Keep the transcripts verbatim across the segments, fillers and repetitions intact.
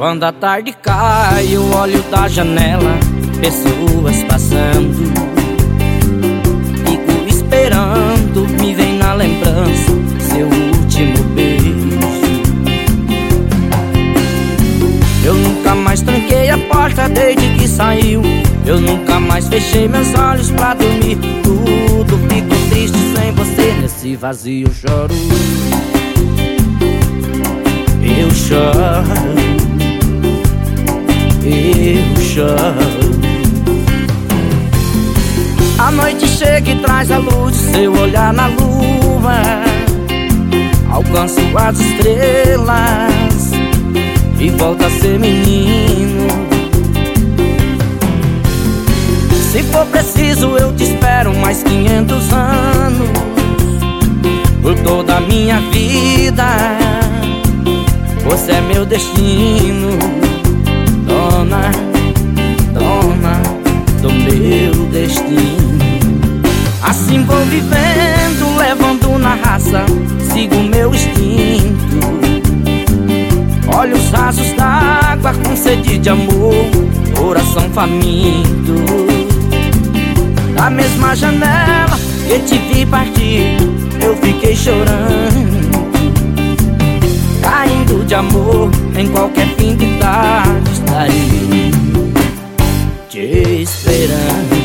Quando a tarde cai, eu olho da janela, pessoas passando, fico esperando, me vem na lembrança seu último beijo. Eu nunca mais tranquei a porta desde que saiu, eu nunca mais fechei meus olhos pra dormir. Tudo ficou triste sem você, nesse vazio eu choro. Eu choro, eu choro. A noite chega e traz a luz de seu olhar na lua, alcanço as estrelas e volta a ser menino. Se for preciso eu te espero mais quinhentos anos, por toda a minha vida. Você é meu destino, dona, dona do meu destino. Assim vou vivendo, levando na raça, sigo meu instinto. Olho os rasos d'água com sede de amor, coração faminto. Da mesma janela que te vi partir, eu fiquei chorando, caindo de amor, em qualquer fim de tarde estarei te esperando.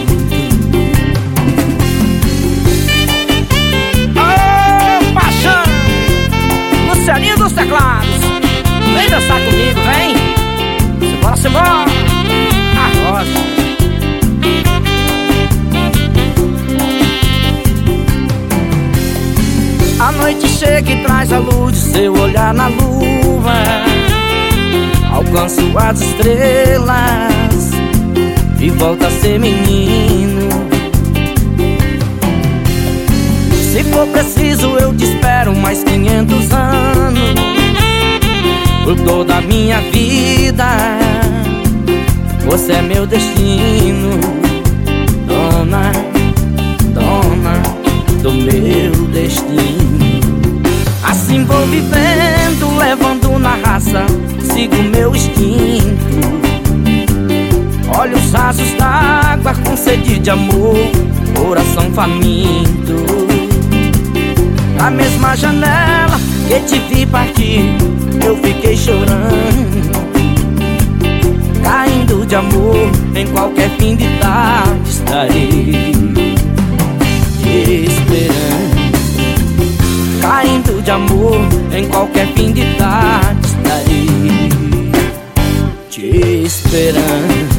Ô, paixão, Lucianinho dos teclados, vem dançar comigo, vem. Simbora, simbora, a rocha. A noite chega e traz a luz de seu olhar na lua, alcanço as estrelas e volta a ser menino. Se for preciso eu te espero mais quinhentos anos, por toda a minha vida. Você é meu destino, dona, dona do meu destino. Assim vou vivendo, levando na raça, sigo meu instinto. Olho os rasos d'água com sede de amor, coração faminto. Na mesma janela que te vi partir, eu fiquei chorando, caindo de amor, em qualquer fim de tarde estarei te esperando. Caindo de amor, em qualquer fim de tarde estarei te esperando.